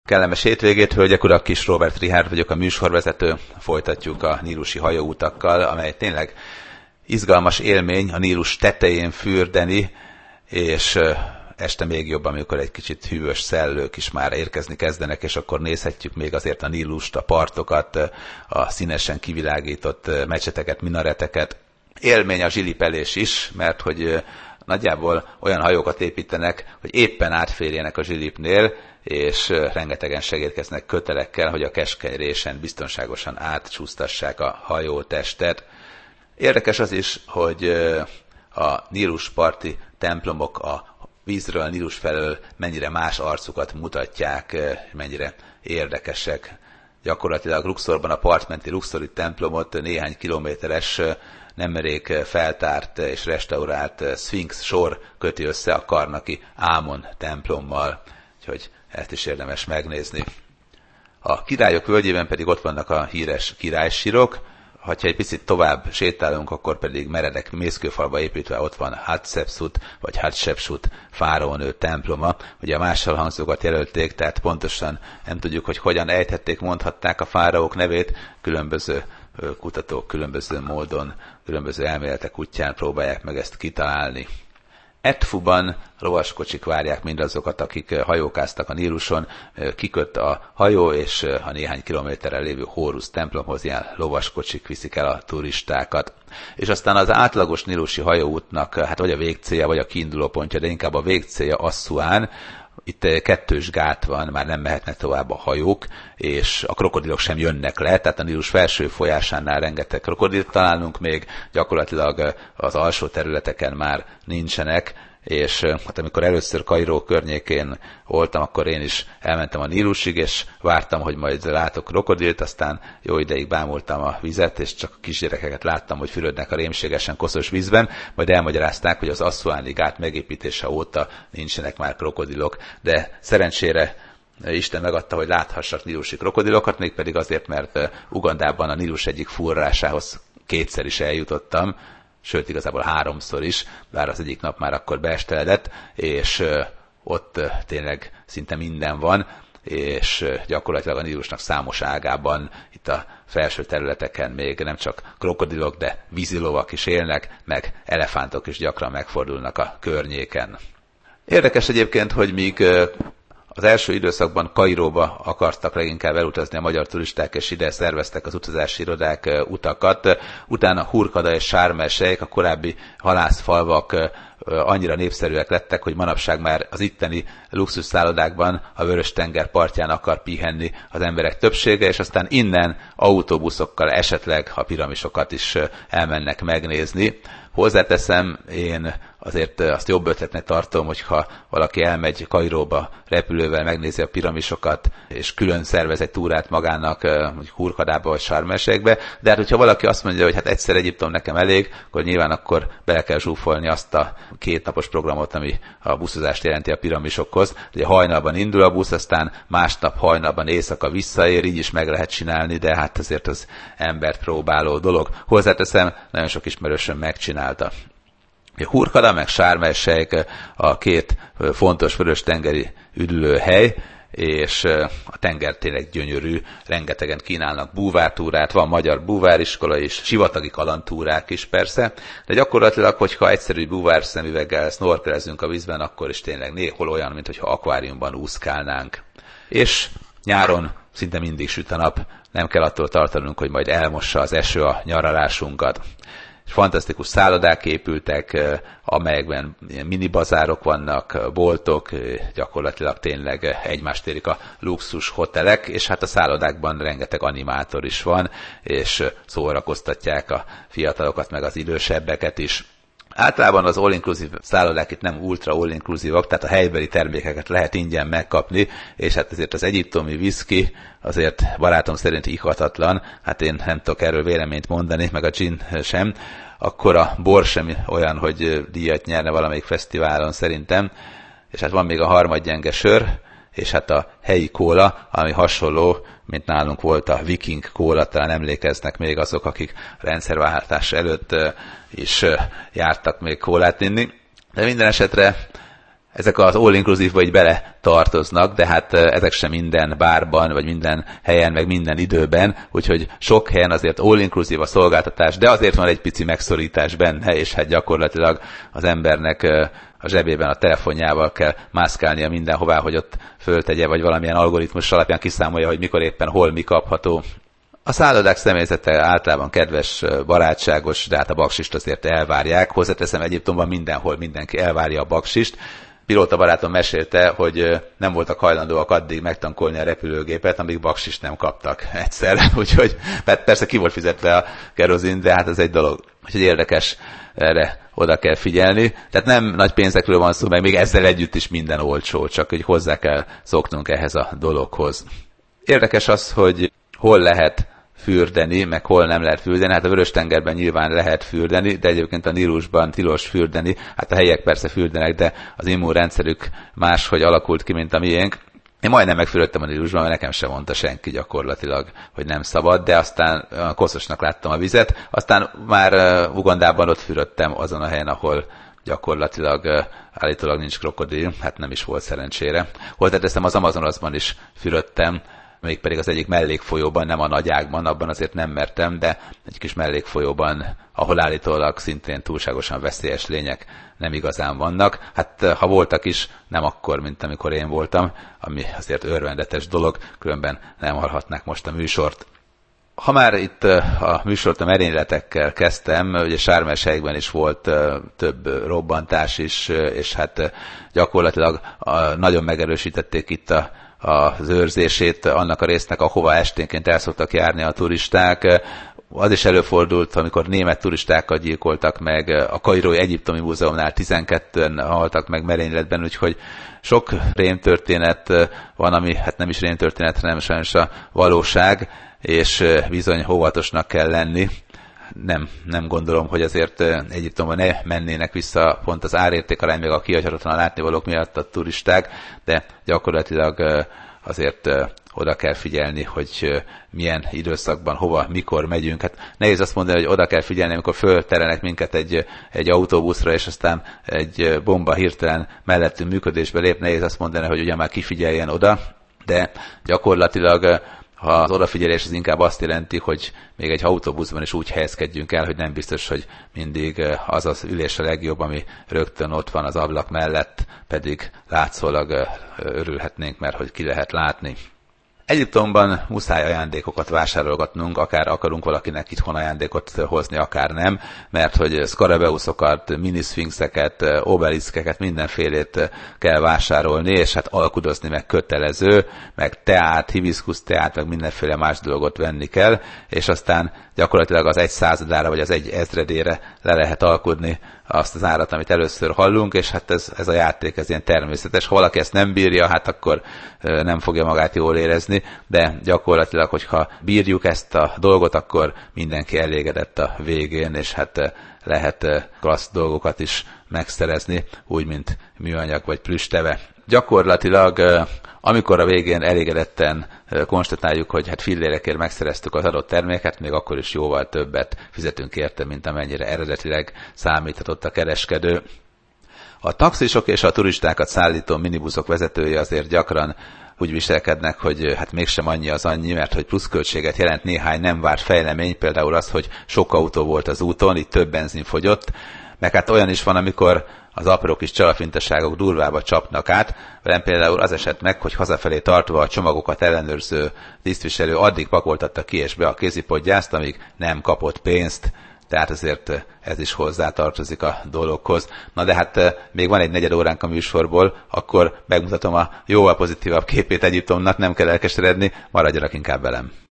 Kellemes hétvégét, hölgyek, urak, Kis Róbert Richárd vagyok, a műsorvezető. Folytatjuk a nílusi hajóutakkal, amely tényleg izgalmas élmény a Nílus tetején fürdeni, és este még jobb, amikor egy kicsit hűvös szellők is már érkezni kezdenek, és akkor nézhetjük még azért a Nílust, a partokat, a színesen kivilágított mecseteket, minareteket. Élmény a zsilipelés is, mert hogy nagyjából olyan hajókat építenek, hogy éppen átférjenek a zsilipnél, és rengetegen segítkeznek kötelekkel, hogy a keskeny résen biztonságosan átcsúsztassák a hajótestet. Érdekes az is, hogy a Nílus parti templomok a vízről, a Nílus felől mennyire más arcukat mutatják, mennyire érdekesek. Gyakorlatilag Luxorban a partmenti luxori templomot néhány kilométeres, nemrég feltárt és restaurált Szfinx sor köti össze a karnaki Ámon templommal, úgyhogy ezt is érdemes megnézni. A királyok völgyében pedig ott vannak a híres királysírok. Ha egy picit tovább sétálunk, akkor pedig meredek mészkőfalba építve ott van Hatshepsut vagy Hatshepsut fáraónő temploma. Ugye a mással hangzókat jelölték, tehát pontosan nem tudjuk, hogy hogyan ejthették, mondhatták a fáraók nevét. Különböző kutatók különböző módon, különböző elméletek útján próbálják meg ezt kitalálni. Edfuban lovaskocsik várják mindazokat, akik hajókáztak a Níluson, kiköt a hajó, és a néhány kilométerrel lévő Hórusz templomhoz ilyen lovaskocsik viszik el a turistákat. És aztán az átlagos nílusi hajóútnak, hát vagy a végcélja, vagy a kiinduló pontja, de inkább a végcélja Asszuán. Itt kettős gát van, már nem mehetnek tovább a hajók, és a krokodilok sem jönnek le, tehát a Nílus felső folyásánál rengeteg krokodilt találunk még, gyakorlatilag az alsó területeken már nincsenek, és hát amikor először Kairó környékén voltam, akkor én is elmentem a Nílusig, és vártam, hogy majd látok krokodilt, aztán jó ideig bámultam a vizet, és csak a kisgyerekeket láttam, hogy fürödnek a rémségesen koszos vízben, majd elmagyarázták, hogy az asszuáni gát megépítése óta nincsenek már krokodilok, de szerencsére Isten megadta, hogy láthassak nílusi krokodilokat, mégpedig azért, mert Ugandában a Nílus egyik forrásához kétszer is eljutottam, sőt igazából 3-szor is, bár az egyik nap már akkor beesteledett, és ott tényleg szinte minden van, és gyakorlatilag a Nílusnak számos ágában, itt a felső területeken még nem csak krokodilok, de vízilovak is élnek, meg elefántok is gyakran megfordulnak a környéken. Érdekes egyébként, hogy míg az első időszakban Kairóba akartak leginkább elutazni a magyar turisták, és ide szerveztek az utazási irodák utakat. Utána Hurghada és Sharm el-Sheikh, a korábbi halászfalvak annyira népszerűek lettek, hogy manapság már az itteni luxusszállodákban a Vörös-tenger partján akar pihenni az emberek többsége, és aztán innen autóbuszokkal esetleg a piramisokat is elmennek megnézni. Hozzáteszem, én azért azt jobb ötletnek tartom, hogyha valaki elmegy Kairóba repülővel, megnézi a piramisokat, és külön szervez egy túrát magának, mondjuk Hurghadába vagy Sharm el-Sheikhbe, de hát hogyha valaki azt mondja, hogy hát egyszer Egyiptom nekem elég, akkor nyilván akkor bele kell zsúfolni azt a 2 napos programot, ami a buszozást jelenti a piramisokhoz. Ugye hajnalban indul a busz, aztán másnap hajnalban éjszaka visszaér, így is meg lehet csinálni, de hát azért az embert próbáló dolog. Hozzáteszem, nagyon sok ismerősöm megcsinálta. Hurghada meg Sharm el-Sheikh a 2 fontos vörös-tengeri üdülőhely, és a tenger tényleg gyönyörű, rengetegen kínálnak búvártúrát, van magyar búváriskola is, sivatagi kalandtúrák is persze, de gyakorlatilag, hogyha egyszerű búvárszemüveggel snorkelezünk a vízben, akkor is tényleg néhol olyan, mintha akváriumban úszkálnánk. És nyáron szinte mindig süt a nap, nem kell attól tartanunk, hogy majd elmossa az eső a nyaralásunkat. Fantasztikus szállodák épültek, amelyekben minibazárok vannak, boltok, gyakorlatilag tényleg egymást érik a luxus hotelek, és hát a szállodákban rengeteg animátor is van, és szórakoztatják a fiatalokat, meg az idősebbeket is. Általában az all-inclusive szállodák itt nem ultra all-inclusive-ak, tehát a helybeli termékeket lehet ingyen megkapni, és hát ezért az egyiptomi viszki azért barátom szerint ihatatlan, hát én nem tudok erről véleményt mondani, meg a gin sem, akkor a bor sem olyan, hogy díjat nyerne valamelyik fesztiválon szerintem, és hát van még a harmadgyenge sör, és hát a helyi kóla, ami hasonló, mint nálunk volt a Viking kóla, talán emlékeznek még azok, akik rendszerváltás előtt is jártak még kólát inni. De minden esetre ezek az all-inclusive-ba így bele tartoznak, de hát ezek sem minden bárban, vagy minden helyen, meg minden időben, úgyhogy sok helyen azért all-inclusive a szolgáltatás, de azért van egy pici megszorítás benne, és hát gyakorlatilag az embernek a zsebében a telefonjával kell mászkálnia mindenhová, hogy ott föltegye, vagy valamilyen algoritmus alapján kiszámolja, hogy mikor éppen hol mi kapható. A szállodák személyzete általában kedves, barátságos, de hát a baksist azért elvárják. Hozzáteszem, Egyiptomban mindenhol mindenki elvárja a baksist. Pilóta barátom mesélte, hogy nem voltak hajlandóak addig megtankolni a repülőgépet, amíg baksist nem kaptak egyszer. Úgyhogy persze ki volt fizetve a kerozin, de hát ez egy dolog. Úgyhogy érdekes, erre oda kell figyelni. Tehát nem nagy pénzekről van szó, meg még ezzel együtt is minden olcsó, csak hogy hozzá kell szoknunk ehhez a dologhoz. Érdekes az, hogy hol lehet fürdeni, meg hol nem lehet fürdeni. Hát a Vörös-tengerben nyilván lehet fürdeni, de egyébként a Nílusban tilos fürdeni. Hát a helyiek persze fürdenek, de az immunrendszerük máshogy alakult ki, mint a miénk. Én majdnem megfürödtem a Nílusban, mert nekem sem mondta senki gyakorlatilag, hogy nem szabad, de aztán koszosnak láttam a vizet. Aztán már Ugandában ott fürödtem azon a helyen, ahol gyakorlatilag állítólag nincs krokodil, hát nem is volt szerencsére. Hozzáteszem, az Amazonasban is fürödtem, mégpedig az egyik mellékfolyóban, nem a nagy ágban, abban azért nem mertem, de egy kis mellékfolyóban, ahol állítólag szintén túlságosan veszélyes lények nem igazán vannak. Hát ha voltak is, nem akkor, mint amikor én voltam, ami azért örvendetes dolog, különben nem hallhatnák most a műsort. Ha már itt a műsort a merényletekkel kezdtem, ugye Sharm el-Sheikben is volt több robbantás is, és hát gyakorlatilag nagyon megerősítették itt az őrzését annak a résznek, ahova esténként el szoktak járni a turisták. Az is előfordult, amikor német turistákat gyilkoltak meg, a Kairói Egyiptomi Múzeumnál 12-en haltak meg merényletben, úgyhogy sok rémtörténet van, ami hát nem is rémtörténet, hanem sajnos a valóság, és bizony óvatosnak kell lenni. Nem gondolom, hogy azért Egyiptomban ne mennének vissza pont az árértékarány, meg a kihagyhatatlan látnivalók miatt a turisták, de gyakorlatilag azért oda kell figyelni, hogy milyen időszakban, hova, mikor megyünk. Hát nehéz azt mondani, hogy oda kell figyelni, amikor fölterelnek minket egy autóbuszra, és aztán egy bomba hirtelen mellettünk működésbe lép. Nehéz azt mondani, hogy ugye már kifigyeljen oda, de gyakorlatilag ha az odafigyelés az inkább azt jelenti, hogy még egy autóbuszban is úgy helyezkedjünk el, hogy nem biztos, hogy mindig az az ülés a legjobb, ami rögtön ott van az ablak mellett, pedig látszólag örülhetnénk, mert hogy ki lehet látni. Egyiptomban muszáj ajándékokat vásárolgatnunk, akár akarunk valakinek itthon ajándékot hozni, akár nem, mert hogy szkarabeuszokat, miniszfinxeket, obeliszkeket, mindenfélét kell vásárolni, és hát alkudozni meg kötelező, meg teát, hibiszkusz teát, meg mindenféle más dolgot venni kell, és aztán gyakorlatilag az 1/100-ára vagy az 1/1000-ére le lehet alkudni azt az árat, amit először hallunk, és hát ez a játék, ez ilyen természetes. Ha valaki ezt nem bírja, hát akkor nem fogja magát jól érezni, de gyakorlatilag, hogyha bírjuk ezt a dolgot, akkor mindenki elégedett a végén, és hát lehet klassz dolgokat is megszerezni, úgy, mint műanyag vagy plüsteve. Gyakorlatilag, amikor a végén elégedetten konstatáljuk, hogy hát fillérekért megszereztük az adott terméket, még akkor is jóval többet fizetünk érte, mint amennyire eredetileg számíthatott a kereskedő. A taxisok és a turistákat szállító minibuszok vezetői azért gyakran úgy viselkednek, hogy hát mégsem annyi az annyi, mert hogy pluszköltséget jelent néhány nem várt fejlemény, például az, hogy sok autó volt az úton, itt több benzin fogyott, meg hát olyan is van, amikor az apró kis csalafintaságok durvába csapnak át. Velem például az esett meg, hogy hazafelé tartva a csomagokat ellenőrző tisztviselő addig pakoltatta ki és be a kézipodgyászt, amíg nem kapott pénzt. Tehát azért ez is hozzátartozik a dologhoz. Na de hát még van egy negyed óránk a műsorból, akkor megmutatom a jóval pozitívabb képét Egyiptomnak, nem kell elkeseredni, maradjanak inkább velem.